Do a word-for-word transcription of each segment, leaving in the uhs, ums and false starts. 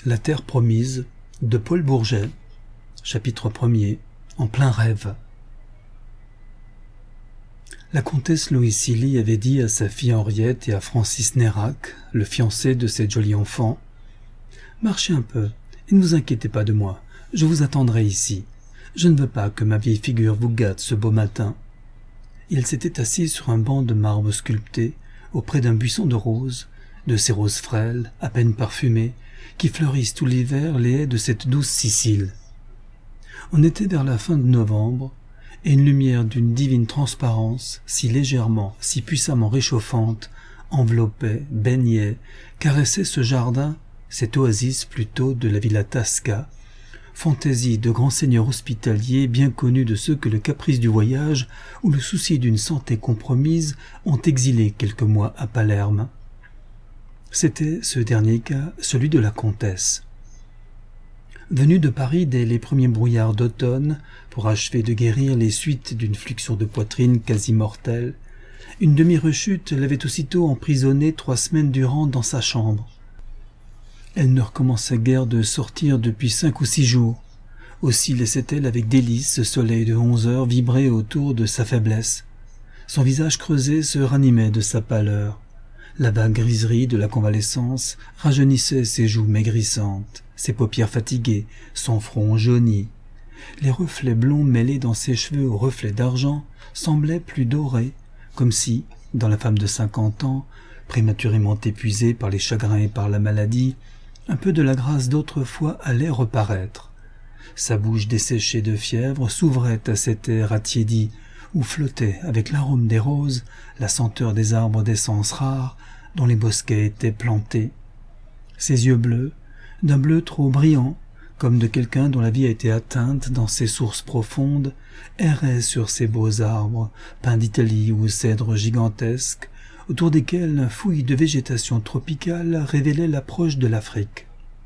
La terre promise de Paul Bourget, chapitre premier, en plein rêve. La comtesse Loïs Silly avait dit à sa fille Henriette et à Francis Nérac, le fiancé de cette jolie enfant, « Marchez un peu et ne vous inquiétez pas de moi, je vous attendrai ici. Je ne veux pas que ma vieille figure vous gâte ce beau matin. » Il s'était assis sur un banc de marbre sculpté, auprès d'un buisson de roses, de ces roses frêles, à peine parfumées, qui fleurissent tout l'hiver les haies de cette douce Sicile. On était vers la fin de novembre, et une lumière d'une divine transparence, si légèrement, si puissamment réchauffante, enveloppait, baignait, caressait ce jardin, cette oasis plutôt de la Villa Tasca, fantaisie de grands seigneurs hospitaliers bien connus de ceux que le caprice du voyage ou le souci d'une santé compromise ont exilés quelques mois à Palerme. C'était ce dernier cas, celui de la comtesse. Venue de Paris dès les premiers brouillards d'automne, pour achever de guérir les suites d'une fluxion de poitrine quasi mortelle, une demi-rechute l'avait aussitôt emprisonnée trois semaines durant dans sa chambre. Elle ne recommençait guère de sortir depuis cinq ou six jours. Aussi laissait-elle avec délice ce soleil de onze heures vibrer autour de sa faiblesse. Son visage creusé se ranimait de sa pâleur. La vague griserie de la convalescence rajeunissait ses joues maigrissantes, ses paupières fatiguées, son front jauni. Les reflets blonds mêlés dans ses cheveux aux reflets d'argent semblaient plus dorés, comme si, dans la femme de cinquante ans, prématurément épuisée par les chagrins et par la maladie, un peu de la grâce d'autrefois allait reparaître. Sa bouche desséchée de fièvre s'ouvrait à cet air attiédi, où flottait, avec l'arôme des roses, la senteur des arbres d'essence rares dont les bosquets étaient plantés. Ses yeux bleus, d'un bleu trop brillant, comme de quelqu'un dont la vie a été atteinte dans ses sources profondes, erraient sur ces beaux arbres, pins d'Italie ou cèdres gigantesques, autour desquels une fouille de végétation tropicale révélait l'approche de l'Afrique.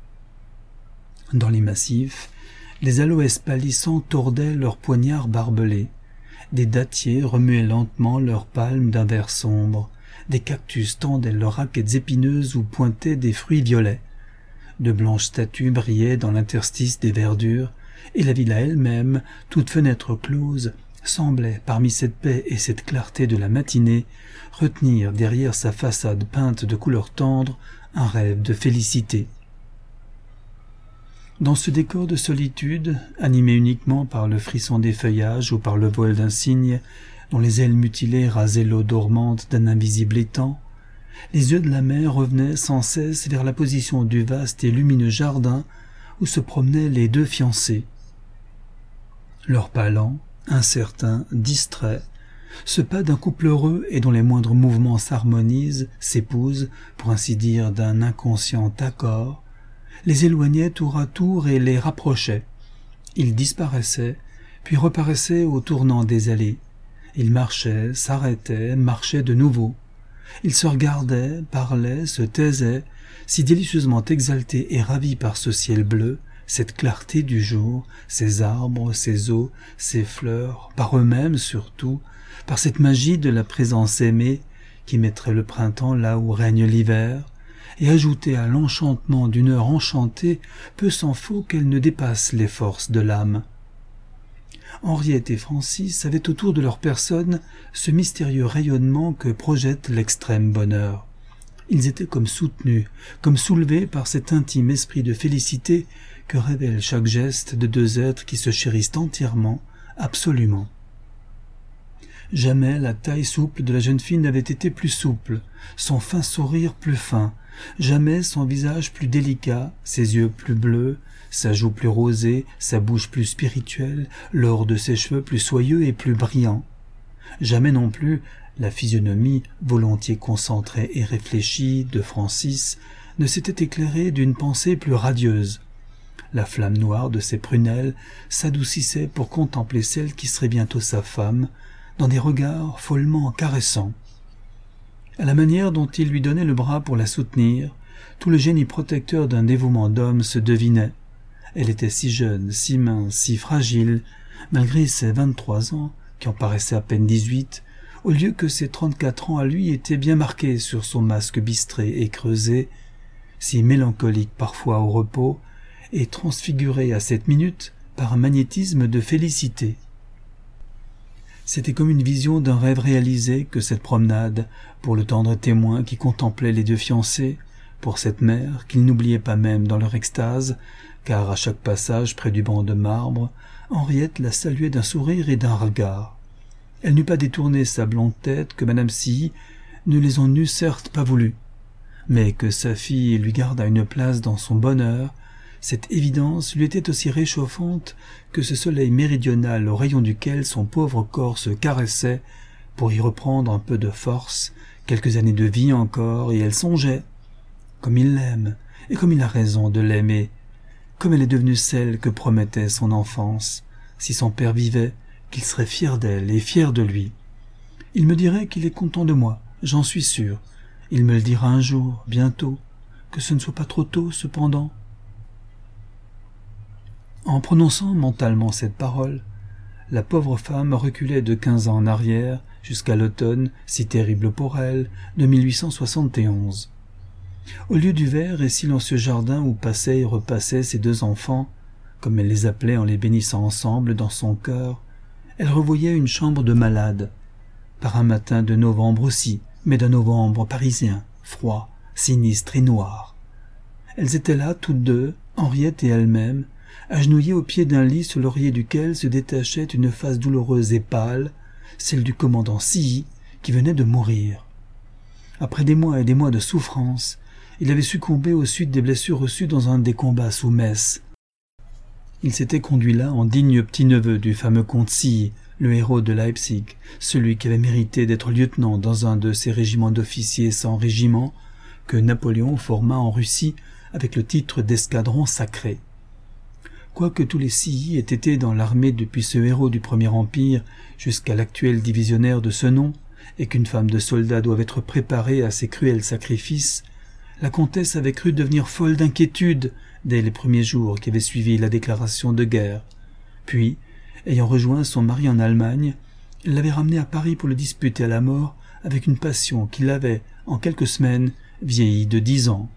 Dans les massifs, les aloès pâlissants tordaient leurs poignards barbelés. Des dattiers remuaient lentement leurs palmes d'un vert sombre, des cactus tendaient leurs raquettes épineuses où pointaient des fruits violets. De blanches statues brillaient dans l'interstice des verdures, et la villa elle-même, toute fenêtre close, semblait, parmi cette paix et cette clarté de la matinée, retenir derrière sa façade peinte de couleurs tendres un rêve de félicité. Dans ce décor de solitude, animé uniquement par le frisson des feuillages ou par le vol d'un cygne dont les ailes mutilées rasaient l'eau dormante d'un invisible étang, les yeux de la mer revenaient sans cesse vers la position du vaste et lumineux jardin où se promenaient les deux fiancés. Leur pas lent, incertain, distrait, ce pas d'un couple heureux et dont les moindres mouvements s'harmonisent, s'épousent, pour ainsi dire, d'un inconscient accord, les éloignait tour à tour et les rapprochait. Ils disparaissaient, puis reparaissaient au tournant des allées. Ils marchaient, s'arrêtaient, marchaient de nouveau. Ils se regardaient, parlaient, se taisaient, si délicieusement exaltés et ravis par ce ciel bleu, cette clarté du jour, ces arbres, ces eaux, ces fleurs, par eux-mêmes surtout, par cette magie de la présence aimée qui mettrait le printemps là où règne l'hiver, et ajouter à l'enchantement d'une heure enchantée, peu s'en faut qu'elle ne dépasse les forces de l'âme. Henriette et Francis avaient autour de leur personne ce mystérieux rayonnement que projette l'extrême bonheur. Ils étaient comme soutenus, comme soulevés par cet intime esprit de félicité que révèle chaque geste de deux êtres qui se chérissent entièrement, absolument. Jamais la taille souple de la jeune fille n'avait été plus souple, son fin sourire plus fin, jamais son visage plus délicat, ses yeux plus bleus, sa joue plus rosée, sa bouche plus spirituelle, l'or de ses cheveux plus soyeux et plus brillant. Jamais non plus la physionomie volontiers concentrée et réfléchie de Francis ne s'était éclairée d'une pensée plus radieuse. La flamme noire de ses prunelles s'adoucissait pour contempler celle qui serait bientôt sa femme, dans des regards follement caressants. À la manière dont il lui donnait le bras pour la soutenir, tout le génie protecteur d'un dévouement d'homme se devinait. Elle était si jeune, si mince, si fragile, malgré ses vingt-trois ans, qui en paraissaient à peine dix-huit, au lieu que ses trente-quatre ans à lui étaient bien marqués sur son masque bistré et creusé, si mélancolique parfois au repos, et transfigurée à cette minute par un magnétisme de félicité. C'était comme une vision d'un rêve réalisé que cette promenade, pour le tendre témoin qui contemplait les deux fiancés, pour cette mère qu'ils n'oubliaient pas même dans leur extase, car à chaque passage près du banc de marbre, Henriette la saluait d'un sourire et d'un regard. Elle n'eût pas détourné sa blonde tête que madame Silly ne les en eût certes pas voulu, mais que sa fille lui garda une place dans son bonheur, cette évidence lui était aussi réchauffante que ce soleil méridional au rayon duquel son pauvre corps se caressait pour y reprendre un peu de force, quelques années de vie encore, et elle songeait, comme il l'aime, et comme il a raison de l'aimer, comme elle est devenue celle que promettait son enfance, si son père vivait, qu'il serait fier d'elle et fier de lui. Il me dirait qu'il est content de moi, j'en suis sûr. Il me le dira un jour, bientôt, que ce ne soit pas trop tôt, cependant. En prononçant mentalement cette parole, la pauvre femme reculait de quinze ans en arrière jusqu'à l'automne, si terrible pour elle, de mille huit cent soixante et onze. Au lieu du vert et silencieux jardin où passaient et repassaient ses deux enfants, comme elle les appelait en les bénissant ensemble dans son cœur, elle revoyait une chambre de malade, par un matin de novembre aussi, mais d'un novembre parisien, froid, sinistre et noir. Elles étaient là, toutes deux, Henriette et elle-même, agenouillées au pied d'un lit sur l'oreiller duquel se détachait une face douloureuse et pâle, celle du commandant Silly, qui venait de mourir. Après des mois et des mois de souffrance, il avait succombé aux suites des blessures reçues dans un des combats sous Metz. Il s'était conduit là en digne petit-neveu du fameux comte Silly, le héros de Leipzig, celui qui avait mérité d'être lieutenant dans un de ces régiments d'officiers sans régiment que Napoléon forma en Russie avec le titre d'escadron sacré. Quoique tous les Silly aient été dans l'armée depuis ce héros du Premier Empire jusqu'à l'actuel divisionnaire de ce nom, et qu'une femme de soldat doive être préparée à ces cruels sacrifices, la comtesse avait cru devenir folle d'inquiétude dès les premiers jours qui avaient suivi la déclaration de guerre. Puis, ayant rejoint son mari en Allemagne, elle l'avait ramené à Paris pour le disputer à la mort avec une passion qui l'avait, en quelques semaines, vieilli de dix ans.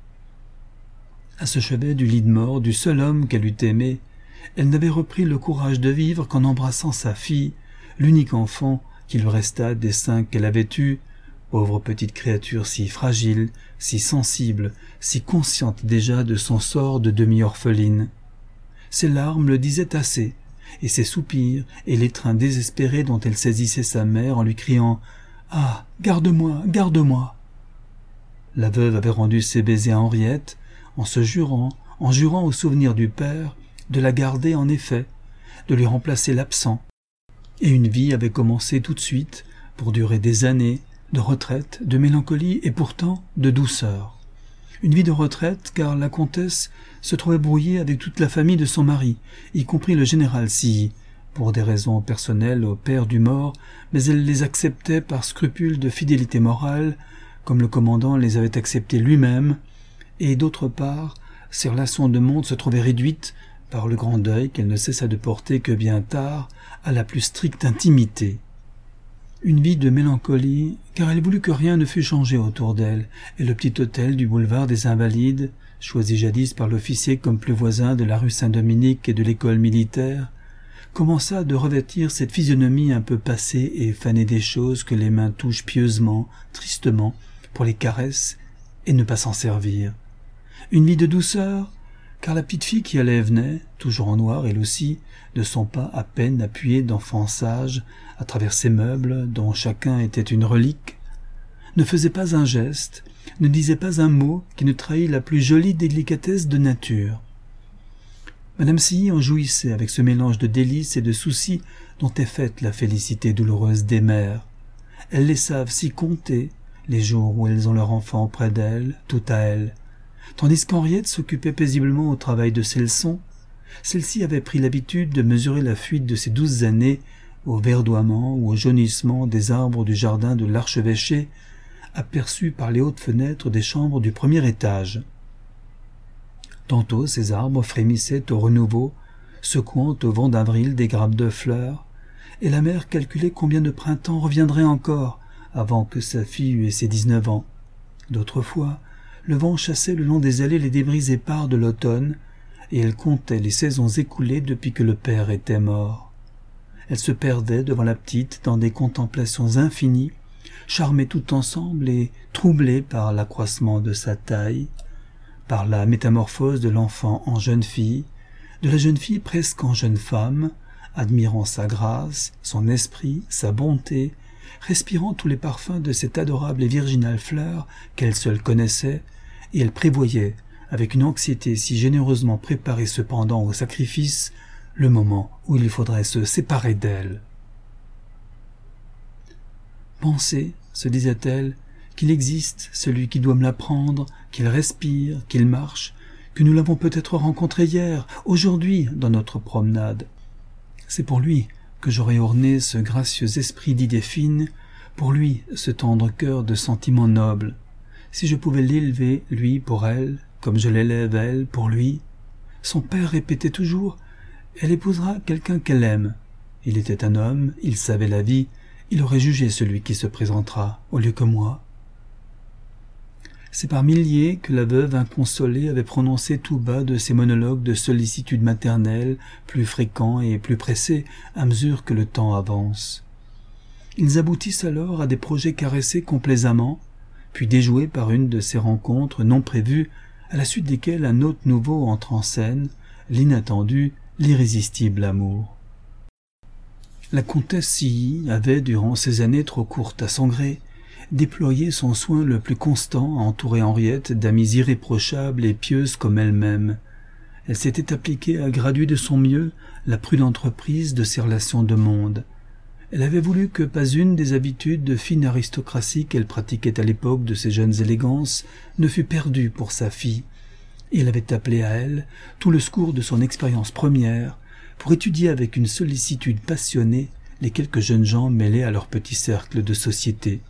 À ce chevet du lit de mort du seul homme qu'elle eût aimé, elle n'avait repris le courage de vivre qu'en embrassant sa fille, l'unique enfant qui lui resta des cinq qu'elle avait eus, pauvre petite créature si fragile, si sensible, si consciente déjà de son sort de demi-orpheline. Ses larmes le disaient assez, et ses soupirs et l'étreint désespéré dont elle saisissait sa mère en lui criant « Ah, garde-moi, garde-moi !» La veuve avait rendu ses baisers à Henriette, en se jurant, en jurant au souvenir du père, de la garder en effet, de lui remplacer l'absent. Et une vie avait commencé tout de suite, pour durer des années, de retraite, de mélancolie et pourtant de douceur. Une vie de retraite, car la comtesse se trouvait brouillée avec toute la famille de son mari, y compris le général Silly, pour des raisons personnelles au père du mort, mais elle les acceptait par scrupule de fidélité morale, comme le commandant les avait acceptés lui-même, et d'autre part, ses relations de monde se trouvaient réduites, par le grand deuil qu'elle ne cessa de porter que bien tard, à la plus stricte intimité. Une vie de mélancolie, car elle voulut que rien ne fût changé autour d'elle, et le petit hôtel du boulevard des Invalides, choisi jadis par l'officier comme plus voisin de la rue Saint-Dominique et de l'école militaire, commença de revêtir cette physionomie un peu passée et fanée des choses que les mains touchent pieusement, tristement, pour les caresses, et ne pas s'en servir. Une vie de douceur, car la petite fille qui allait et venait, toujours en noir elle aussi, de son pas à peine appuyé d'enfant sage, à travers ces meubles dont chacun était une relique, ne faisait pas un geste, ne disait pas un mot qui ne trahît la plus jolie délicatesse de nature. Madame Silly en jouissait avec ce mélange de délices et de soucis dont est faite la félicité douloureuse des mères. Elles les savent si compter, les jours où elles ont leur enfant près d'elles, tout à elles. Tandis qu'Henriette s'occupait paisiblement au travail de ses leçons, celle-ci avait pris l'habitude de mesurer la fuite de ses douze années au verdoiement ou au jaunissement des arbres du jardin de l'archevêché, aperçus par les hautes fenêtres des chambres du premier étage. Tantôt ces arbres frémissaient au renouveau, secouant au vent d'avril des grappes de fleurs, et la mère calculait combien de printemps reviendrait encore avant que sa fille eût ses dix-neuf ans. D'autres fois, le vent chassait le long des allées les débris épars de l'automne, et elle comptait les saisons écoulées depuis que le père était mort. Elle se perdait devant la petite dans des contemplations infinies, charmée tout ensemble et troublée par l'accroissement de sa taille, par la métamorphose de l'enfant en jeune fille, de la jeune fille presque en jeune femme, admirant sa grâce, son esprit, sa bonté, respirant tous les parfums de cette adorable et virginale fleur qu'elle seule connaissait, et elle prévoyait, avec une anxiété si généreusement préparée cependant au sacrifice, le moment où il faudrait se séparer d'elle. Pensez, se disait-elle, qu'il existe celui qui doit me l'apprendre, qu'il respire, qu'il marche, que nous l'avons peut-être rencontré hier, aujourd'hui, dans notre promenade. C'est pour lui que j'aurais orné ce gracieux esprit d'idées fines, pour lui ce tendre cœur de sentiments nobles. Si je pouvais l'élever, lui, pour elle, comme je l'élève, elle, pour lui. Son père répétait toujours « Elle épousera quelqu'un qu'elle aime ». Il était un homme, il savait la vie, il aurait jugé celui qui se présentera, au lieu que moi. C'est par milliers que la veuve inconsolée avait prononcé tout bas de ces monologues de sollicitude maternelle, plus fréquents et plus pressés à mesure que le temps avance. Ils aboutissent alors à des projets caressés complaisamment, puis déjoués par une de ces rencontres non prévues, à la suite desquelles un hôte nouveau entre en scène, l'inattendu, l'irrésistible amour. La comtesse Cilly avait, durant ces années trop courtes à son gré, déployé son soin le plus constant à entourer Henriette d'amies irréprochables et pieuses comme elle-même. Elle s'était appliquée à graduer de son mieux la prudente reprise de ses relations de monde. Elle avait voulu que pas une des habitudes de fine aristocratie qu'elle pratiquait à l'époque de ses jeunes élégances ne fût perdue pour sa fille, et elle avait appelé à elle tout le secours de son expérience première pour étudier avec une sollicitude passionnée les quelques jeunes gens mêlés à leur petit cercle de société.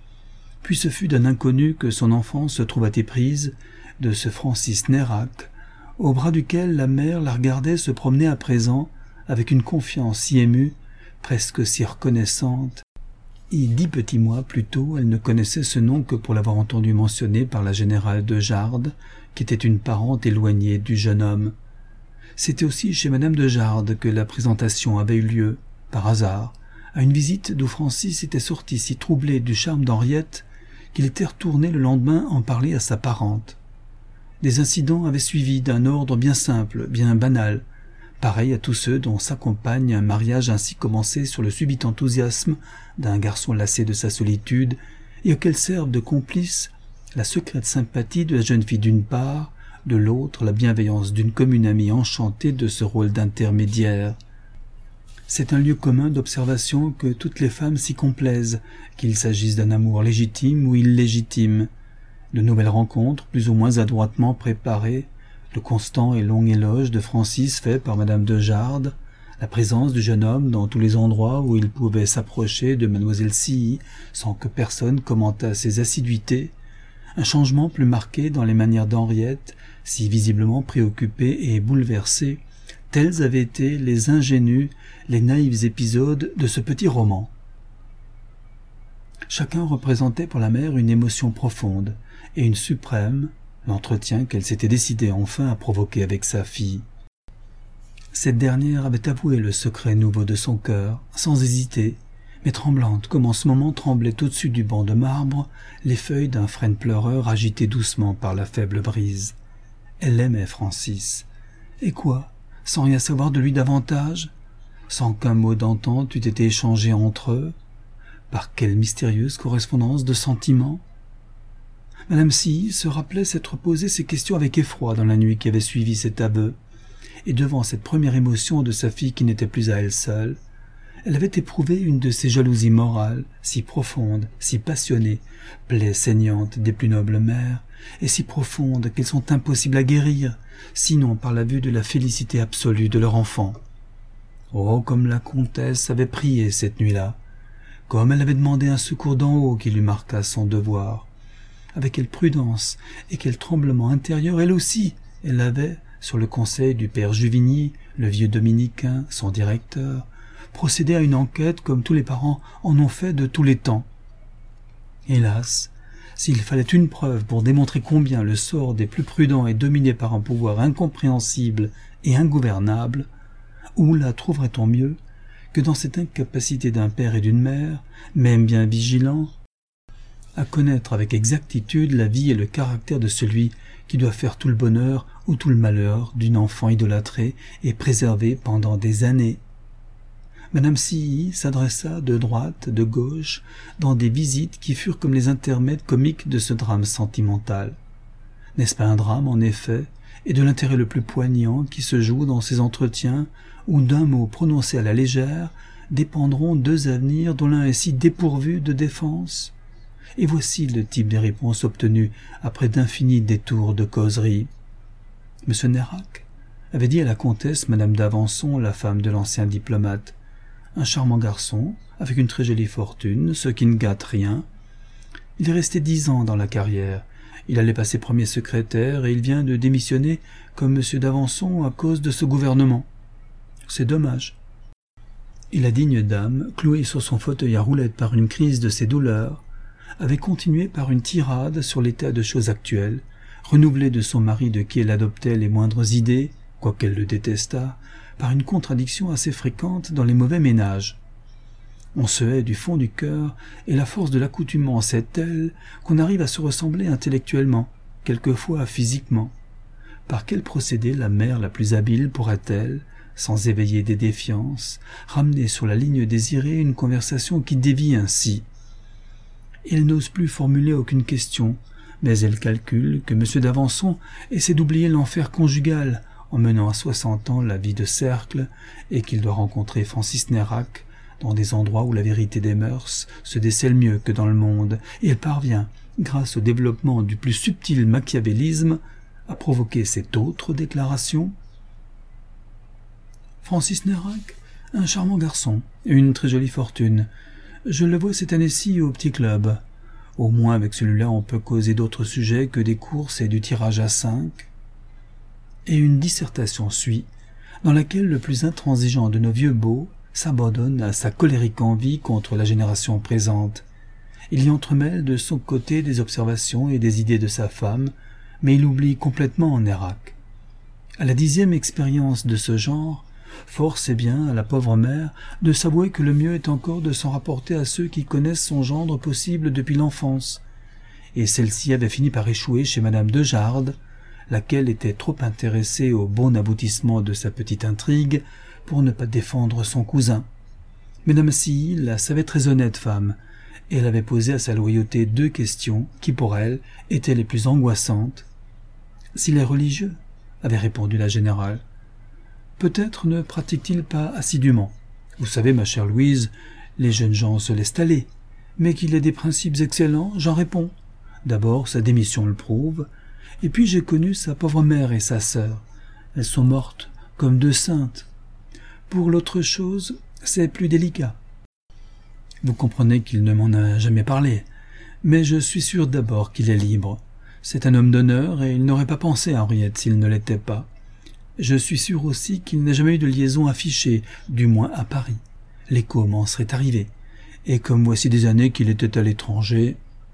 Puis ce fut d'un inconnu que son enfance se trouva éprise, de ce Francis Nérac, au bras duquel la mère la regardait se promener à présent avec une confiance si émue, presque si reconnaissante. Et dix petits mois plus tôt, elle ne connaissait ce nom que pour l'avoir entendu mentionné par la générale de Jardes, qui était une parente éloignée du jeune homme. C'était aussi chez madame de Jardes que la présentation avait eu lieu, par hasard, à une visite d'où Francis était sorti si troublé du charme d'Henriette qu'il était retourné le lendemain en parler à sa parente. Des incidents avaient suivi d'un ordre bien simple, bien banal, pareil à tous ceux dont s'accompagne un mariage ainsi commencé sur le subit enthousiasme d'un garçon lassé de sa solitude et auquel servent de complices la secrète sympathie de la jeune fille d'une part, de l'autre la bienveillance d'une commune amie enchantée de ce rôle d'intermédiaire. C'est un lieu commun d'observation que toutes les femmes s'y complaisent, qu'il s'agisse d'un amour légitime ou illégitime. De nouvelles rencontres, plus ou moins adroitement préparées, le constant et long éloge de Francis fait par madame de Jardes, la présence du jeune homme dans tous les endroits où il pouvait s'approcher de mademoiselle Cilly sans que personne commentât ses assiduités, un changement plus marqué dans les manières d'Henriette, si visiblement préoccupée et bouleversée, tels avaient été les ingénus, les naïfs épisodes de ce petit roman. Chacun représentait pour la mère une émotion profonde et une suprême, l'entretien qu'elle s'était décidée enfin à provoquer avec sa fille. Cette dernière avait avoué le secret nouveau de son cœur, sans hésiter, mais tremblante comme en ce moment tremblaient au-dessus du banc de marbre les feuilles d'un frêne pleureur agité doucement par la faible brise. Elle aimait Francis. Et quoi, sans rien savoir de lui davantage, sans qu'un mot d'entente eût été échangé entre eux? Par quelle mystérieuse correspondance de sentiments? Madame Cilly se rappelait s'être posé ces questions avec effroi dans la nuit qui avait suivi cet aveu, et devant cette première émotion de sa fille qui n'était plus à elle seule, elle avait éprouvé une de ces jalousies morales, si profondes, si passionnées, plaies saignantes des plus nobles mères, et si profondes qu'elles sont impossibles à guérir, sinon par la vue de la félicité absolue de leur enfant. Oh, comme la comtesse avait prié cette nuit-là, comme elle avait demandé un secours d'en haut qui lui marqua son devoir. Avec quelle prudence et quel tremblement intérieur elle aussi, elle avait, sur le conseil du père Juvigny, le vieux dominicain, son directeur, procédé à une enquête comme tous les parents en ont fait de tous les temps. Hélas, S'il fallait une preuve pour démontrer combien le sort des plus prudents est dominé par un pouvoir incompréhensible et ingouvernable, où la trouverait-on mieux que dans cette incapacité d'un père et d'une mère, même bien vigilants, à connaître avec exactitude la vie et le caractère de celui qui doit faire tout le bonheur ou tout le malheur d'une enfant idolâtrée et préservée pendant des années. Madame Silly s'adressa de droite, de gauche, dans des visites qui furent comme les intermèdes comiques de ce drame sentimental. N'est-ce pas un drame, en effet, et de l'intérêt le plus poignant qui se joue dans ces entretiens où d'un mot prononcé à la légère dépendront deux avenirs dont l'un est si dépourvu de défense? Et voici le type des réponses obtenues après d'infinis détours de causerie. Monsieur Nérac avait dit à la comtesse Madame d'Avançon, la femme de l'ancien diplomate, un charmant garçon, avec une très jolie fortune, ce qui ne gâte rien. Il est resté dix ans dans la carrière. Il allait passer premier secrétaire et il vient de démissionner comme monsieur d'Avançon à cause de ce gouvernement. C'est dommage. Et la digne dame, clouée sur son fauteuil à roulettes par une crise de ses douleurs, avait continué par une tirade sur l'état de choses actuelles, renouvelée de son mari de qui elle adoptait les moindres idées, quoiqu'elle le détestât, par une contradiction assez fréquente dans les mauvais ménages. On se hait du fond du cœur, et la force de l'accoutumance est telle qu'on arrive à se ressembler intellectuellement, quelquefois physiquement. Par quel procédé la mère la plus habile pourrait-elle, sans éveiller des défiances, ramener sur la ligne désirée une conversation qui dévie ainsi? Elle n'ose plus formuler aucune question, mais elle calcule que M. d'Avançon essaie d'oublier l'enfer conjugal en menant à soixante ans la vie de cercle et qu'il doit rencontrer Francis Nérac dans des endroits où la vérité des mœurs se décèle mieux que dans le monde, et elle parvient, grâce au développement du plus subtil machiavélisme, à provoquer cette autre déclaration. Francis Nérac, un charmant garçon, et une très jolie fortune. Je le vois cette année-ci au petit club. Au moins avec celui-là on peut causer d'autres sujets que des courses et du tirage à cinq. Et une dissertation suit, dans laquelle le plus intransigeant de nos vieux beaux s'abandonne à sa colérique envie contre la génération présente. Il y entremêle de son côté des observations et des idées de sa femme, mais il oublie complètement Nérac. À la dixième expérience de ce genre, force est bien à la pauvre mère de s'avouer que le mieux est encore de s'en rapporter à ceux qui connaissent son gendre possible depuis l'enfance, et celle-ci avait fini par échouer chez Madame de Jardes, laquelle était trop intéressée au bon aboutissement de sa petite intrigue pour ne pas défendre son cousin. Madame Silly la savait très honnête femme, et elle avait posé à sa loyauté deux questions qui, pour elle, étaient les plus angoissantes. « S'il est religieux ?» avait répondu la générale. « Peut-être ne pratique-t-il pas assidûment. Vous savez, ma chère Louise, les jeunes gens se laissent aller. Mais qu'il ait des principes excellents, j'en réponds. D'abord, sa démission le prouve. Et puis j'ai connu sa pauvre mère et sa sœur. Elles sont mortes comme deux saintes. Pour l'autre chose, c'est plus délicat. Vous comprenez qu'il ne m'en a jamais parlé. Mais je suis sûr d'abord qu'il est libre. C'est un homme d'honneur et il n'aurait pas pensé à Henriette s'il ne l'était pas. Je suis sûr aussi qu'il n'a jamais eu de liaison affichée, du moins à Paris. L'écho m'en serait arrivé. Et comme voici des années qu'il était à l'étranger...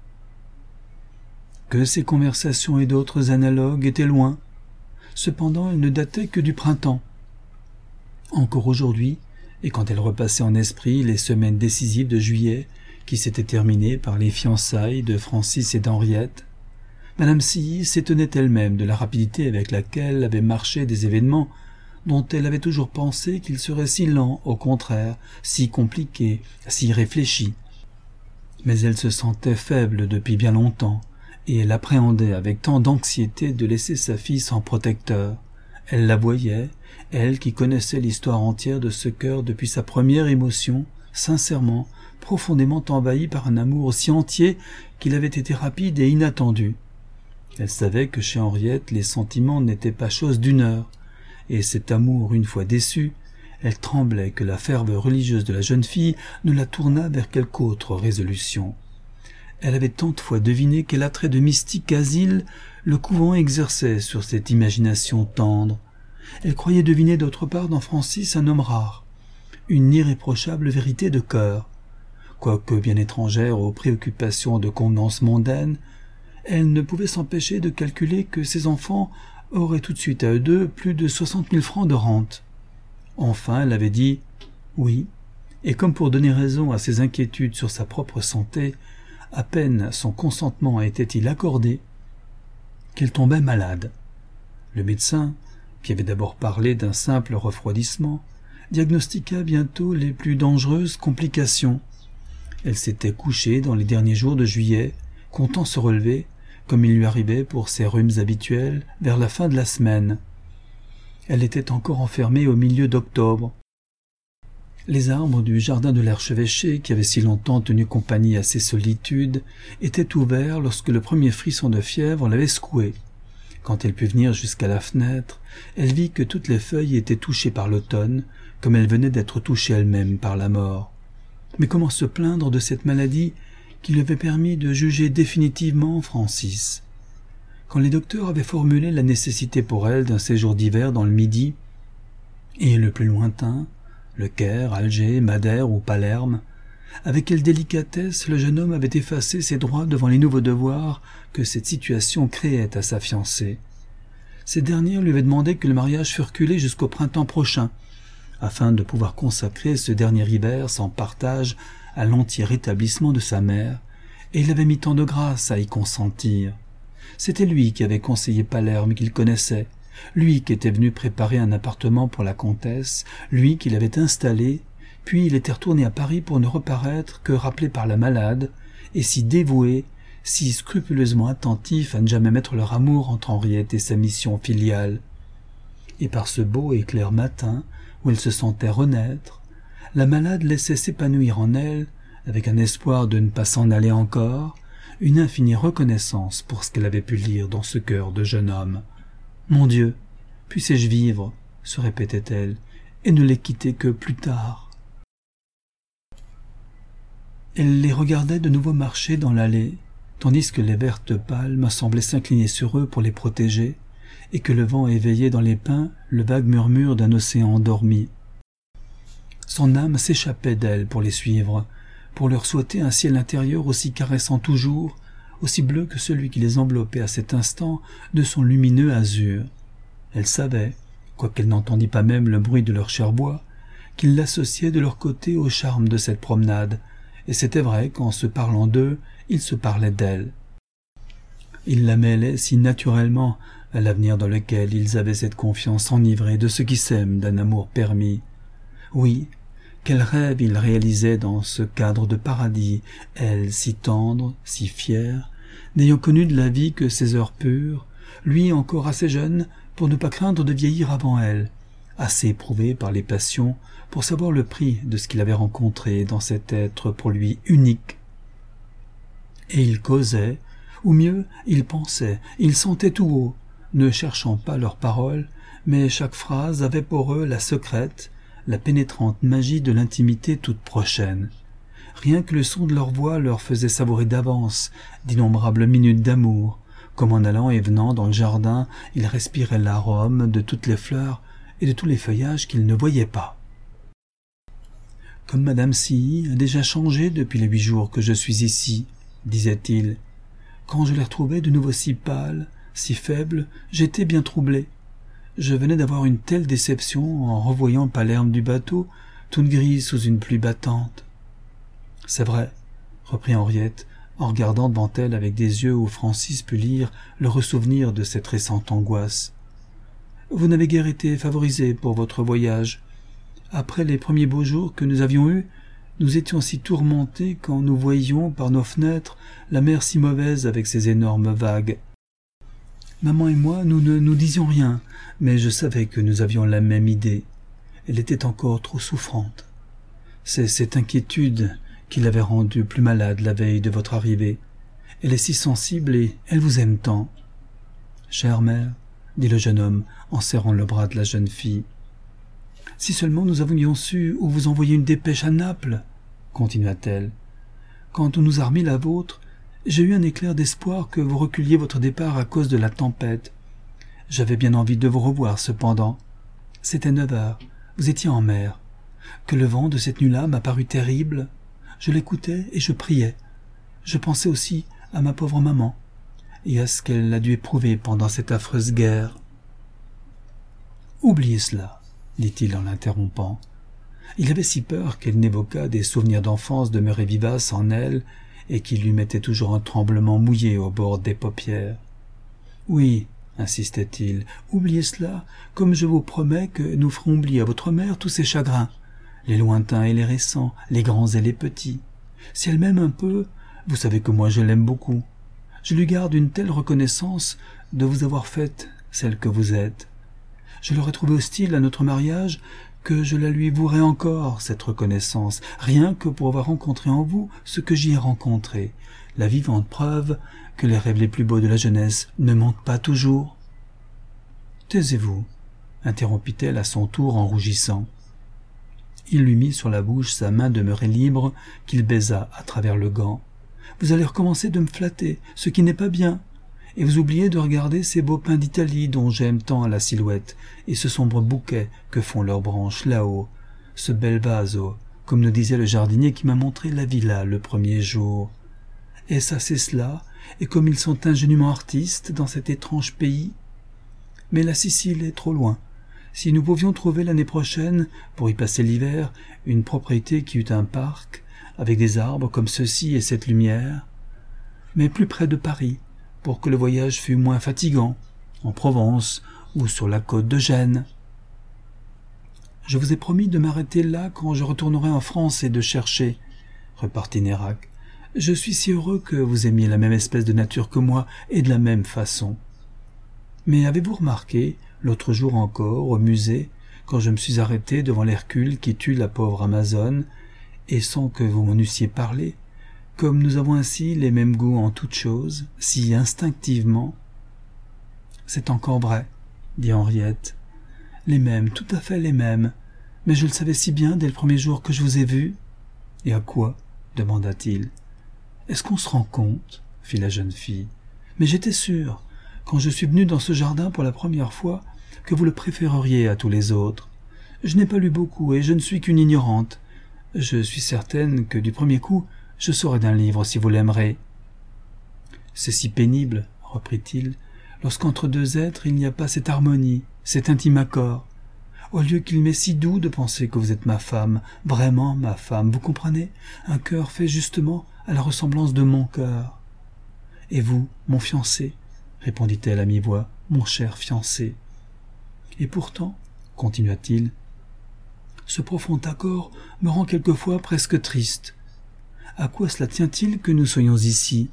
Que ces conversations et d'autres analogues étaient loin. Cependant, elles ne dataient que du printemps. Encore aujourd'hui, et quand elle repassait en esprit les semaines décisives de juillet, qui s'étaient terminées par les fiançailles de Francis et d'Henriette, Madame Silly s'étonnait elle-même de la rapidité avec laquelle avaient marché des événements dont elle avait toujours pensé qu'ils seraient si lents, au contraire, si compliqués, si réfléchis. Mais elle se sentait faible depuis bien longtemps, et elle appréhendait avec tant d'anxiété de laisser sa fille sans protecteur. Elle la voyait, elle qui connaissait l'histoire entière de ce cœur depuis sa première émotion, sincèrement, profondément envahie par un amour si entier qu'il avait été rapide et inattendu. Elle savait que chez Henriette les sentiments n'étaient pas chose d'une heure, et cet amour une fois déçu, elle tremblait que la ferveur religieuse de la jeune fille ne la tournât vers quelque autre résolution. Elle avait tant de fois deviné quel attrait de mystique asile le couvent exerçait sur cette imagination tendre. Elle croyait deviner d'autre part dans Francis un homme rare, une irréprochable vérité de cœur. Quoique bien étrangère aux préoccupations de convenance mondaine, elle ne pouvait s'empêcher de calculer que ses enfants auraient tout de suite à eux deux plus de soixante mille francs de rente. Enfin, elle avait dit « oui », et comme pour donner raison à ses inquiétudes sur sa propre santé, à peine son consentement était-il accordé qu'elle tombait malade. Le médecin, qui avait d'abord parlé d'un simple refroidissement, diagnostiqua bientôt les plus dangereuses complications. Elle s'était couchée dans les derniers jours de juillet, comptant se relever, comme il lui arrivait pour ses rhumes habituels, vers la fin de la semaine. Elle était encore enfermée au milieu d'octobre. Les arbres du jardin de l'archevêché, qui avaient si longtemps tenu compagnie à ses solitudes, étaient ouverts lorsque le premier frisson de fièvre l'avait secouée. Quand elle put venir jusqu'à la fenêtre, elle vit que toutes les feuilles étaient touchées par l'automne, comme elle venait d'être touchée elle-même par la mort. Mais comment se plaindre de cette maladie qui lui avait permis de juger définitivement Francis? Quand les docteurs avaient formulé la nécessité pour elle d'un séjour d'hiver dans le Midi, et le plus lointain, le Caire, Alger, Madère ou Palerme, avec quelle délicatesse le jeune homme avait effacé ses droits devant les nouveaux devoirs que cette situation créait à sa fiancée. Ces dernières lui avaient demandé que le mariage fût reculé jusqu'au printemps prochain, afin de pouvoir consacrer ce dernier hiver sans partage à l'entier rétablissement de sa mère, et il avait mis tant de grâce à y consentir. C'était lui qui avait conseillé Palerme qu'il connaissait, lui qui était venu préparer un appartement pour la comtesse, lui qui l'avait installé, puis il était retourné à Paris pour ne reparaître que rappelé par la malade, et si dévoué, si scrupuleusement attentif à ne jamais mettre leur amour entre Henriette et sa mission filiale. Et par ce beau et clair matin, où elle se sentait renaître, la malade laissait s'épanouir en elle, avec un espoir de ne pas s'en aller encore, une infinie reconnaissance pour ce qu'elle avait pu lire dans ce cœur de jeune homme. « Mon Dieu, puissais-je vivre ?» se répétait-elle, et ne les quitter que plus tard. Elle les regardait de nouveau marcher dans l'allée, tandis que les vertes palmes semblaient s'incliner sur eux pour les protéger, et que le vent éveillait dans les pins le vague murmure d'un océan endormi. Son âme s'échappait d'elle pour les suivre, pour leur souhaiter un ciel intérieur aussi caressant toujours, aussi bleu que celui qui les enveloppait à cet instant de son lumineux azur. Elle savait, quoiqu'elle n'entendît pas même le bruit de leur cher bois, qu'ils l'associaient de leur côté au charme de cette promenade, et c'était vrai qu'en se parlant d'eux, ils se parlaient d'elle. Ils la mêlaient si naturellement à l'avenir dans lequel ils avaient cette confiance enivrée de ceux qui s'aiment d'un amour permis. Oui, quel rêve ils réalisaient dans ce cadre de paradis, elle si tendre, si fière, n'ayant connu de la vie que ses heures pures, lui encore assez jeune pour ne pas craindre de vieillir avant elle, assez éprouvé par les passions pour savoir le prix de ce qu'il avait rencontré dans cet être pour lui unique. Et ils causaient, ou mieux, ils pensaient, ils sentaient tout haut, ne cherchant pas leurs paroles, mais chaque phrase avait pour eux la secrète, la pénétrante magie de l'intimité toute prochaine. Rien que le son de leur voix leur faisait savourer d'avance d'innombrables minutes d'amour, comme en allant et venant dans le jardin, ils respiraient l'arôme de toutes les fleurs et de tous les feuillages qu'ils ne voyaient pas. « Comme Madame Silly a déjà changé depuis les huit jours que je suis ici, » disait-il. « Quand je l'ai retrouvée de nouveau si pâle, si faible, j'étais bien troublé. Je venais d'avoir une telle déception en revoyant Palerme du bateau, toute grise sous une pluie battante. »« C'est vrai, » reprit Henriette, en regardant devant elle avec des yeux où Francis put lire le ressouvenir de cette récente angoisse. « Vous n'avez guère été favorisé pour votre voyage. Après les premiers beaux jours que nous avions eus, nous étions si tourmentés quand nous voyions par nos fenêtres la mer si mauvaise avec ses énormes vagues. Maman et moi, nous ne nous disions rien, mais je savais que nous avions la même idée. Elle était encore trop souffrante. C'est cette inquiétude qui l'avait rendue plus malade la veille de votre arrivée. Elle est si sensible et elle vous aime tant. »« Chère mère, » dit le jeune homme en serrant le bras de la jeune fille. « Si seulement nous avions su où vous envoyer une dépêche à Naples, » continua-t-elle. « Quand on nous a remis la vôtre, j'ai eu un éclair d'espoir que vous reculiez votre départ à cause de la tempête. J'avais bien envie de vous revoir cependant. C'était neuf heures, vous étiez en mer. Que le vent de cette nuit-là m'a paru terrible. Je l'écoutais et je priais. Je pensais aussi à ma pauvre maman. et à ce qu'elle a dû éprouver pendant cette affreuse guerre. « Oubliez cela, dit-il en l'interrompant. Il avait si peur qu'elle n'évoquât des souvenirs d'enfance demeurés vivaces en elle et qui lui mettaient toujours un tremblement mouillé au bord des paupières. « Oui, insistait-il, oubliez cela, comme je vous promets que nous ferons oublier à votre mère tous ses chagrins, les lointains et les récents, les grands et les petits. Si elle m'aime un peu, vous savez que moi je l'aime beaucoup. Je lui garde une telle reconnaissance de vous avoir faite celle que vous êtes. Je l'aurais trouvée hostile à notre mariage, que je la lui vouerai encore, cette reconnaissance, rien que pour avoir rencontré en vous ce que j'y ai rencontré, la vivante preuve que les rêves les plus beaux de la jeunesse ne mentent pas toujours. »« Taisez-vous, interrompit-elle à son tour en rougissant. Il lui mit sur la bouche sa main demeurée libre, qu'il baisa à travers le gant. « Vous allez recommencer de me flatter, ce qui n'est pas bien, et vous oubliez de regarder ces beaux pins d'Italie dont j'aime tant la silhouette, et ce sombre bouquet que font leurs branches là-haut, ce bel vaso, comme nous disait le jardinier qui m'a montré la villa le premier jour. Et ça c'est cela, et comme ils sont ingénument artistes dans cet étrange pays. Mais la Sicile est trop loin. Si nous pouvions trouver l'année prochaine, pour y passer l'hiver, une propriété qui eût un parc, avec des arbres comme ceux-ci et cette lumière, mais plus près de Paris, pour que le voyage fût moins fatigant, en Provence ou sur la côte de Gênes. Je vous ai promis de m'arrêter là quand je retournerai en France et de chercher, repartit Nérac. Je suis si heureux que vous aimiez la même espèce de nature que moi et de la même façon. Mais avez-vous remarqué, l'autre jour encore, au musée, quand je me suis arrêté devant l'Hercule qui tue la pauvre Amazone, et sans que vous m'en eussiez parlé, comme nous avons ainsi les mêmes goûts en toutes choses, si instinctivement. C'est encore vrai, dit Henriette. Les mêmes, tout à fait les mêmes, mais je le savais si bien dès le premier jour que je vous ai vu. Et à quoi? Demanda-t-il. Est-ce qu'on se rend compte? Fit la jeune fille. Mais j'étais sûre, quand je suis venue dans ce jardin pour la première fois, que vous le préféreriez à tous les autres. Je n'ai pas lu beaucoup et je ne suis qu'une ignorante. Je suis certaine que du premier coup, je saurai d'un livre si vous l'aimerez. C'est si pénible, reprit-il, lorsqu'entre deux êtres il n'y a pas cette harmonie, cet intime accord. Au lieu qu'il m'est si doux de penser que vous êtes ma femme, vraiment ma femme, vous comprenez? Un cœur fait justement à la ressemblance de mon cœur. Et vous, mon fiancé, répondit-elle à mi-voix, mon cher fiancé. Et pourtant, continua-t-il, ce profond accord me rend quelquefois presque triste. À quoi cela tient-il que nous soyons ici?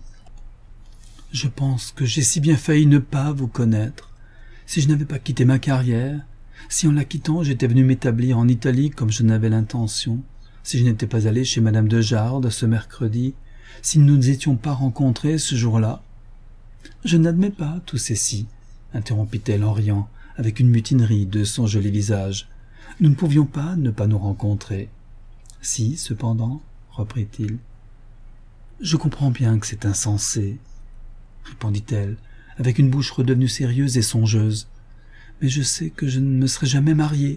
Je pense que j'ai si bien failli ne pas vous connaître. Si je n'avais pas quitté ma carrière, si en la quittant j'étais venu m'établir en Italie comme je n'avais l'intention, si je n'étais pas allé chez madame de Jardes ce mercredi, si nous ne nous étions pas rencontrés ce jour-là. Je n'admets pas tous ces si, interrompit-elle en riant, avec une mutinerie de son joli visage. Nous ne pouvions pas ne pas nous rencontrer. Si, cependant, reprit-il. Je comprends bien que c'est insensé, répondit-elle, avec une bouche redevenue sérieuse et songeuse. Mais je sais que je ne me serai jamais mariée.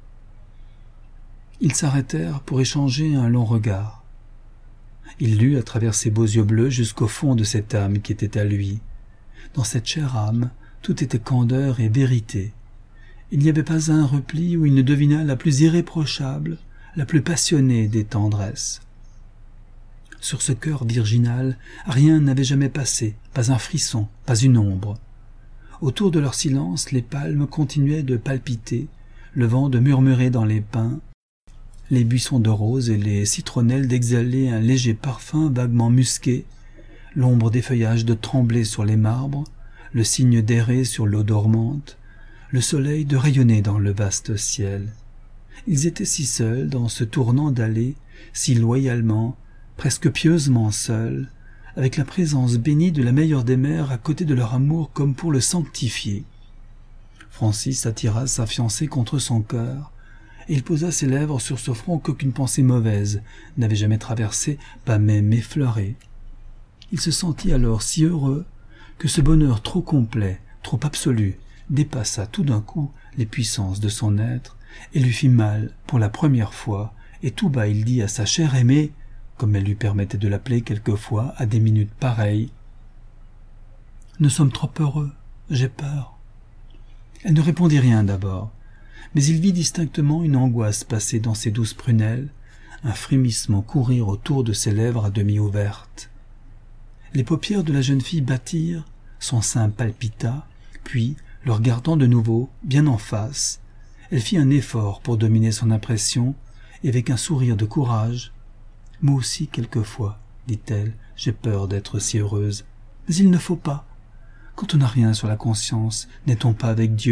Ils s'arrêtèrent pour échanger un long regard. Il lut à travers ses beaux yeux bleus jusqu'au fond de cette âme qui était à lui. Dans cette chère âme, tout était candeur et vérité. Il n'y avait pas un repli où il ne devina la plus irréprochable, la plus passionnée des tendresses. Sur ce cœur virginal, rien n'avait jamais passé, pas un frisson, pas une ombre. Autour de leur silence, les palmes continuaient de palpiter, le vent de murmurer dans les pins, les buissons de roses et les citronnelles d'exhaler un léger parfum vaguement musqué, l'ombre des feuillages de trembler sur les marbres, le cygne d'errer sur l'eau dormante, le soleil de rayonner dans le vaste ciel. Ils étaient si seuls dans ce tournant d'allée, si loyalement, presque pieusement seuls, avec la présence bénie de la meilleure des mères à côté de leur amour comme pour le sanctifier. Francis attira sa fiancée contre son cœur, et il posa ses lèvres sur ce front qu'aucune pensée mauvaise n'avait jamais traversé, pas même effleuré. Il se sentit alors si heureux que ce bonheur trop complet, trop absolu, dépassa tout d'un coup les puissances de son être et lui fit mal pour la première fois, et tout bas il dit à sa chère aimée, comme elle lui permettait de l'appeler quelquefois à des minutes pareilles, « Nous sommes trop heureux. J'ai peur. » Elle ne répondit rien d'abord, mais il vit distinctement une angoisse passer dans ses douces prunelles, un frémissement courir autour de ses lèvres à demi ouvertes. Les paupières de la jeune fille battirent, son sein palpita, puis, le regardant de nouveau, bien en face, elle fit un effort pour dominer son impression, et avec un sourire de courage, « Moi aussi, quelquefois, dit-elle, j'ai peur d'être si heureuse. Mais il ne faut pas. Quand on n'a rien sur la conscience, n'est-on pas avec Dieu ?»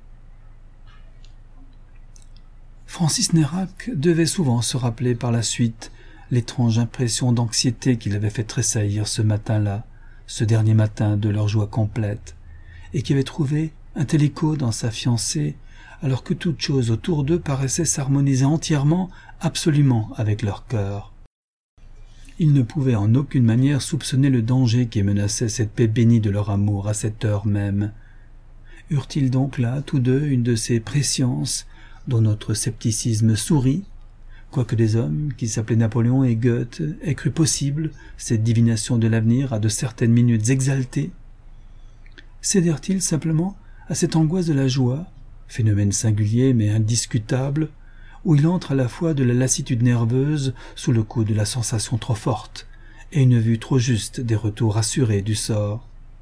Francis Nérac devait souvent se rappeler par la suite l'étrange impression d'anxiété qui l'avait fait tressaillir ce matin-là, ce dernier matin de leur joie complète, et qui avait trouvé un tel écho dans sa fiancée, alors que toute chose autour d'eux paraissait s'harmoniser entièrement, absolument avec leur cœur. Ils ne pouvaient en aucune manière soupçonner le danger qui menaçait cette paix bénie de leur amour à cette heure même. Eurent-ils donc là, tous deux, une de ces presciences dont notre scepticisme sourit, quoique des hommes qui s'appelaient Napoléon et Goethe aient cru possible cette divination de l'avenir à de certaines minutes exaltées? Cédèrent-ils simplement à cette angoisse de la joie, phénomène singulier mais indiscutable, où il entre à la fois de la lassitude nerveuse sous le coup de la sensation trop forte et une vue trop juste des retours assurés du sort?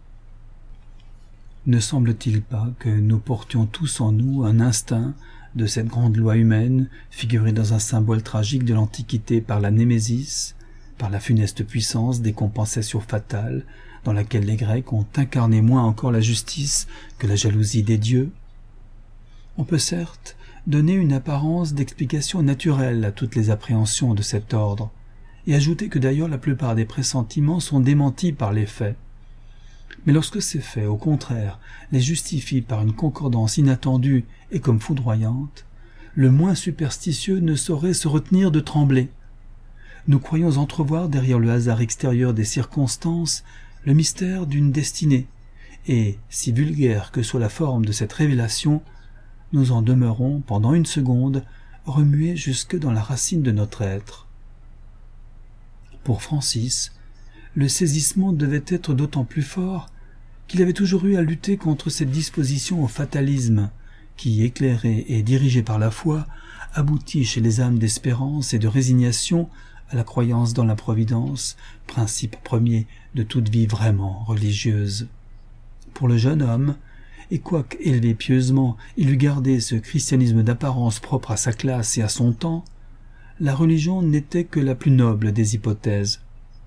Ne semble-t-il pas que nous portions tous en nous un instinct de cette grande loi humaine, figurée dans un symbole tragique de l'Antiquité par la Némésis, par la funeste puissance des compensations fatales, dans laquelle les Grecs ont incarné moins encore la justice que la jalousie des dieux? On peut certes donner une apparence d'explication naturelle à toutes les appréhensions de cet ordre, et ajouter que d'ailleurs la plupart des pressentiments sont démentis par les faits. Mais lorsque ces faits, au contraire, les justifient par une concordance inattendue et comme foudroyante, le moins superstitieux ne saurait se retenir de trembler. Nous croyons entrevoir derrière le hasard extérieur des circonstances le mystère d'une destinée, et, si vulgaire que soit la forme de cette révélation, nous en demeurons, pendant une seconde, remués jusque dans la racine de notre être. Pour Francis, le saisissement devait être d'autant plus fort qu'il avait toujours eu à lutter contre cette disposition au fatalisme qui, éclairée et dirigée par la foi, aboutit chez les âmes d'espérance et de résignation à la croyance dans la providence, principe premier de toute vie vraiment religieuse. Pour le jeune homme, et quoique élevé pieusement, il eût gardé ce christianisme d'apparence propre à sa classe et à son temps, la religion n'était que la plus noble des hypothèses.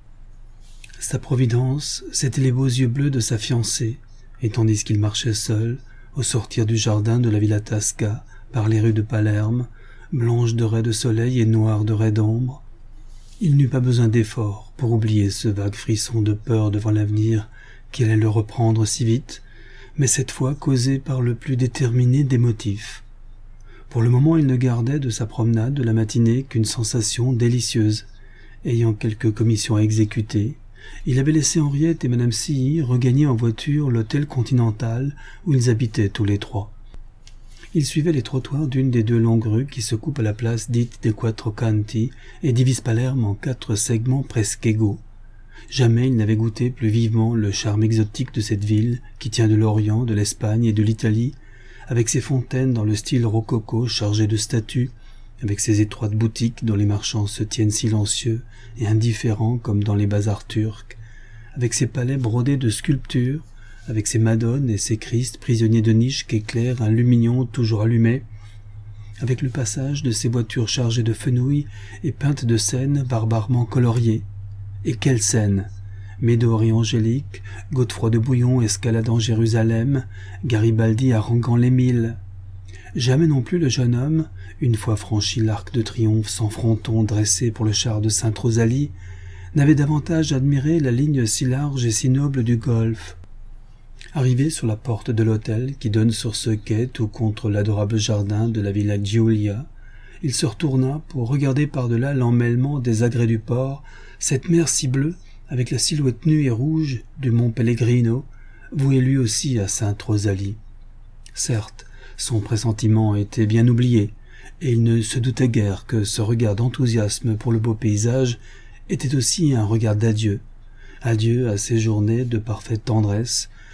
Sa providence, c'étaient les beaux yeux bleus de sa fiancée, et tandis qu'il marchait seul, au sortir du jardin de la Villa Tasca, par les rues de Palerme, blanches de raies de soleil et noires de raies d'ombre, il n'eut pas besoin d'efforts pour oublier ce vague frisson de peur devant l'avenir qui allait le reprendre si vite, mais cette fois causé par le plus déterminé des motifs. Pour le moment, il ne gardait de sa promenade de la matinée qu'une sensation délicieuse. Ayant quelques commissions à exécuter, il avait laissé Henriette et Madame Silly regagner en voiture l'hôtel Continental où ils habitaient tous les trois. Il suivait les trottoirs d'une des deux longues rues qui se coupent à la place dite des Quattro Canti et divise Palerme en quatre segments presque égaux. Jamais il n'avait goûté plus vivement le charme exotique de cette ville qui tient de l'Orient, de l'Espagne et de l'Italie, avec ses fontaines dans le style rococo chargées de statues, avec ses étroites boutiques dont les marchands se tiennent silencieux et indifférents comme dans les bazars turcs, avec ses palais brodés de sculptures, avec ses madones et ses Christ prisonniers de niches qu'éclaire un lumignon toujours allumé, avec le passage de ces voitures chargées de fenouil et peintes de scènes barbarement coloriées. Et quelle scène! Médor et Angélique, Godefroy de Bouillon escaladant Jérusalem, Garibaldi haranguant les mille. Jamais non plus le jeune homme, une fois franchi l'arc de triomphe sans fronton dressé pour le char de Sainte Rosalie, n'avait davantage admiré la ligne si large et si noble du golfe. Arrivé sur la porte de l'hôtel qui donne sur ce quai tout contre l'adorable jardin de la Villa Giulia, il se retourna pour regarder par-delà l'emmêlement des agrès du port cette mer si bleue avec la silhouette nue et rouge du mont Pellegrino, voué lui aussi à Sainte Rosalie. Certes, son pressentiment était bien oublié, et il ne se doutait guère que ce regard d'enthousiasme pour le beau paysage était aussi un regard d'adieu, adieu à ces journées de parfaite tendresse,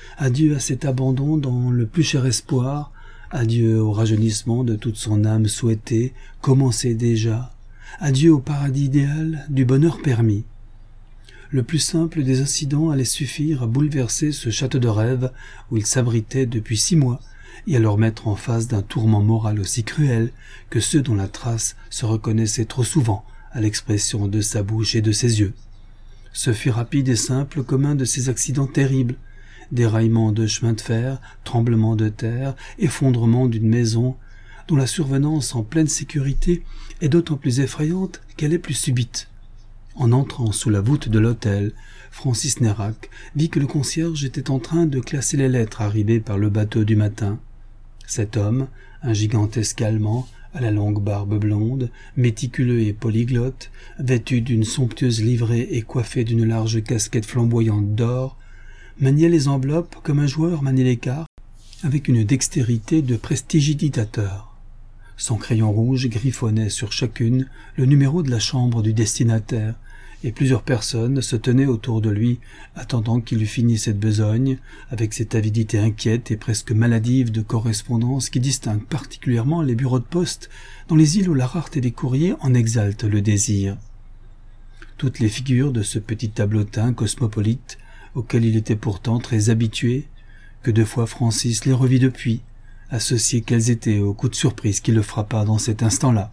Adieu à cet abandon dans le plus cher espoir, adieu au rajeunissement de toute son âme souhaitée, commencée déjà, adieu au paradis idéal du bonheur permis. Le plus simple des incidents allait suffire à bouleverser ce château de rêve où il s'abritait depuis six mois et à le remettre en face d'un tourment moral aussi cruel que ceux dont la trace se reconnaissait trop souvent à l'expression de sa bouche et de ses yeux. Ce fut rapide et simple comme un de ces accidents terribles, déraillement de chemin de fer, tremblement de terre, effondrement d'une maison, dont la survenance en pleine sécurité est d'autant plus effrayante qu'elle est plus subite. En entrant sous la voûte de l'hôtel, Francis Nérac vit que le concierge était en train de classer les lettres arrivées par le bateau du matin. Cet homme, un gigantesque Allemand, à la longue barbe blonde, méticuleux et polyglotte, vêtu d'une somptueuse livrée et coiffé d'une large casquette flamboyante d'or, maniait les enveloppes comme un joueur manie les cartes, avec une dextérité de prestidigitateur. Son crayon rouge griffonnait sur chacune le numéro de la chambre du destinataire, et plusieurs personnes se tenaient autour de lui, attendant qu'il eût fini cette besogne, avec cette avidité inquiète et presque maladive de correspondance qui distingue particulièrement les bureaux de poste dans les îles où la rareté des courriers en exalte le désir. Toutes les figures de ce petit tableautin cosmopolite, auquel il était pourtant très habitué, que deux fois Francis les revit depuis, associées qu'elles étaient au coup de surprise qui le frappa dans cet instant-là.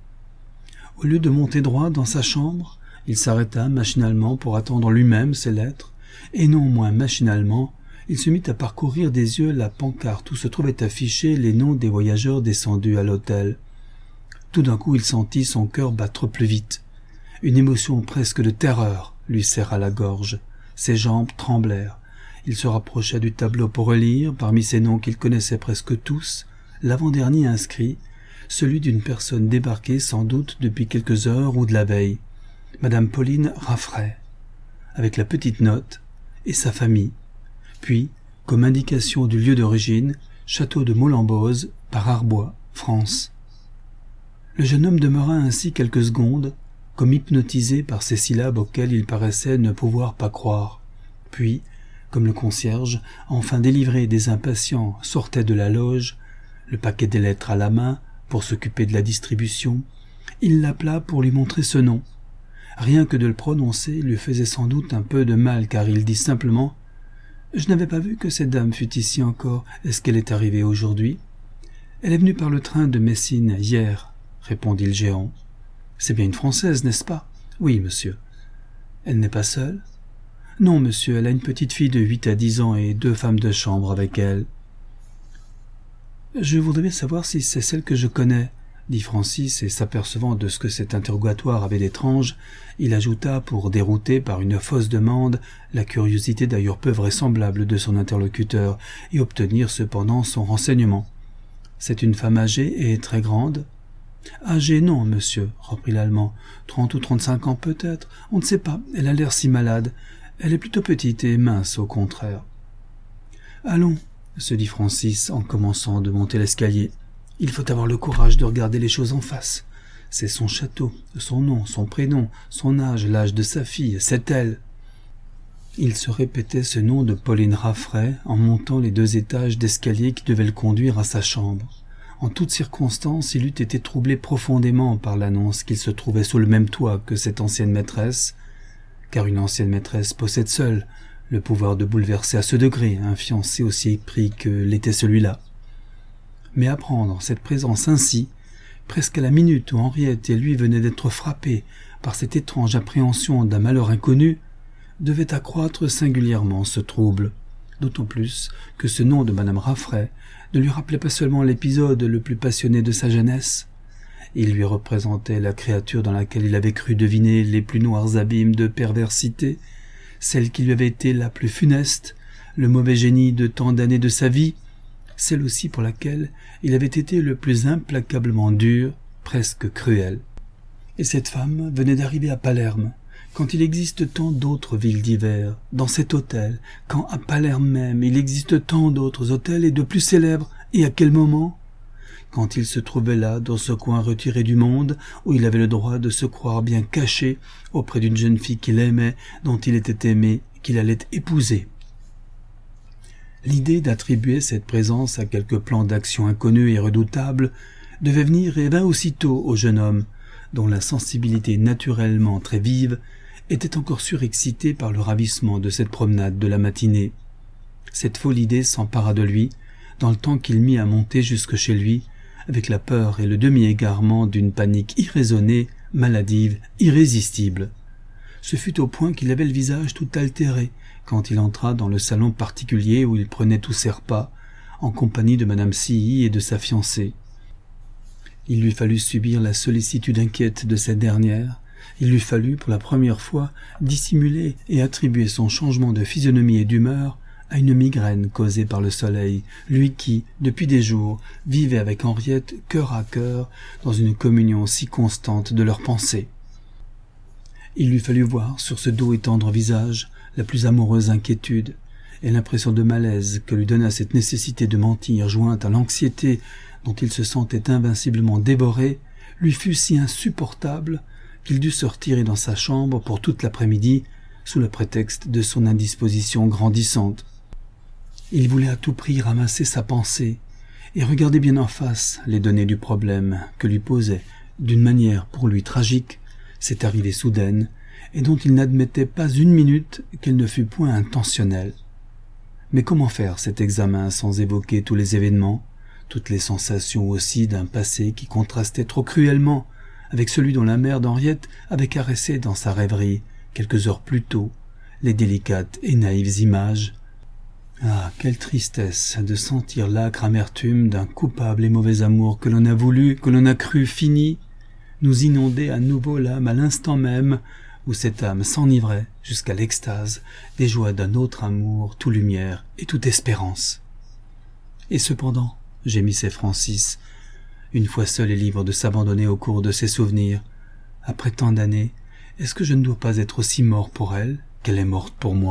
Au lieu de monter droit dans sa chambre, il s'arrêta machinalement pour attendre lui-même ses lettres, et non moins machinalement, il se mit à parcourir des yeux la pancarte où se trouvaient affichés les noms des voyageurs descendus à l'hôtel. Tout d'un coup il sentit son cœur battre plus vite. Une émotion presque de terreur lui serra la gorge. Ses jambes tremblèrent. Il se rapprocha du tableau pour relire, parmi ces noms qu'il connaissait presque tous, l'avant-dernier inscrit, celui d'une personne débarquée sans doute depuis quelques heures ou de la veille. Madame Pauline Raffray, avec la petite note, et sa famille. Puis, comme indication du lieu d'origine, château de Molembose, par Arbois, France. Le jeune homme demeura ainsi quelques secondes, comme hypnotisé par ces syllabes auxquelles il paraissait ne pouvoir pas croire. Puis, comme le concierge, enfin délivré des impatients, sortait de la loge, le paquet des lettres à la main, pour s'occuper de la distribution, il l'appela pour lui montrer ce nom. Rien que de le prononcer lui faisait sans doute un peu de mal, car il dit simplement « Je n'avais pas vu que cette dame fût ici encore. Est-ce qu'elle est arrivée aujourd'hui ?»« Elle est venue par le train de Messine hier, » répondit le géant. « C'est bien une Française, n'est-ce pas ?»« Oui, monsieur. »« Elle n'est pas seule ?»« Non, monsieur, elle a une petite fille de huit à dix ans et deux femmes de chambre avec elle. »« Je voudrais bien savoir si c'est celle que je connais, » dit Francis, et s'apercevant de ce que cet interrogatoire avait d'étrange, il ajouta, pour dérouter par une fausse demande la curiosité d'ailleurs peu vraisemblable de son interlocuteur, et obtenir cependant son renseignement. « C'est une femme âgée et très grande ?»« Âgée, non, monsieur, » reprit l'Allemand. « Trente ou trente-cinq ans peut-être, on ne sait pas, elle a l'air si malade. Elle est plutôt petite et mince, au contraire. »« Allons, » se dit Francis en commençant de monter l'escalier. Il faut avoir le courage de regarder les choses en face. C'est son château, son nom, son prénom, son âge, l'âge de sa fille, c'est elle. Il se répétait ce nom de Pauline Raffray en montant les deux étages d'escalier qui devaient le conduire à sa chambre. En toutes circonstances, il eût été troublé profondément par l'annonce qu'il se trouvait sous le même toit que cette ancienne maîtresse, car une ancienne maîtresse possède seule le pouvoir de bouleverser à ce degré un fiancé aussi épris que l'était celui-là. Mais apprendre cette présence ainsi, presque à la minute où Henriette et lui venaient d'être frappés par cette étrange appréhension d'un malheur inconnu, devait accroître singulièrement ce trouble, d'autant plus que ce nom de Madame Raffray ne lui rappelait pas seulement l'épisode le plus passionné de sa jeunesse. Il lui représentait la créature dans laquelle il avait cru deviner les plus noirs abîmes de perversité, celle qui lui avait été la plus funeste, le mauvais génie de tant d'années de sa vie, celle aussi pour laquelle il avait été le plus implacablement dur, presque cruel. Et cette femme venait d'arriver à Palerme, quand il existe tant d'autres villes d'hiver, dans cet hôtel, quand à Palerme même il existe tant d'autres hôtels et de plus célèbres, et à quel moment ? Quand il se trouvait là, dans ce coin retiré du monde, où il avait le droit de se croire bien caché auprès d'une jeune fille qu'il aimait, dont il était aimé, qu'il allait épouser. L'idée d'attribuer cette présence à quelque plan d'action inconnu et redoutable devait venir et vint aussitôt au jeune homme, dont la sensibilité naturellement très vive était encore surexcitée par le ravissement de cette promenade de la matinée. Cette folle idée s'empara de lui, dans le temps qu'il mit à monter jusque chez lui, avec la peur et le demi-égarement d'une panique irraisonnée, maladive, irrésistible. Ce fut au point qu'il avait le visage tout altéré quand il entra dans le salon particulier où il prenait tous ses repas, en compagnie de madame Silly et de sa fiancée. Il lui fallut subir la sollicitude inquiète de cette dernière, il lui fallut, pour la première fois, dissimuler et attribuer son changement de physionomie et d'humeur à une migraine causée par le soleil, lui qui, depuis des jours, vivait avec Henriette cœur à cœur dans une communion si constante de leurs pensées. Il lui fallut voir sur ce doux et tendre visage la plus amoureuse inquiétude, et l'impression de malaise que lui donna cette nécessité de mentir jointe à l'anxiété dont il se sentait invinciblement dévoré, lui fut si insupportable qu'il dut se retirer dans sa chambre pour toute l'après-midi, sous le prétexte de son indisposition grandissante. Il voulait à tout prix ramasser sa pensée et regarder bien en face les données du problème que lui posait, d'une manière pour lui tragique, cette arrivée soudaine, et dont il n'admettait pas une minute qu'elle ne fût point intentionnelle. Mais comment faire cet examen sans évoquer tous les événements, toutes les sensations aussi d'un passé qui contrastait trop cruellement avec celui dont la mère d'Henriette avait caressé dans sa rêverie, quelques heures plus tôt, les délicates et naïves images. Ah, quelle tristesse de sentir l'âcre amertume d'un coupable et mauvais amour que l'on a voulu, que l'on a cru fini, nous inonder à nouveau l'âme à l'instant même où cette âme s'enivrait jusqu'à l'extase des joies d'un autre amour tout lumière et toute espérance. Et cependant, gémissait Francis, une fois seul et libre de s'abandonner au cours de ses souvenirs, après tant d'années, est-ce que je ne dois pas être aussi mort pour elle qu'elle est morte pour moi ?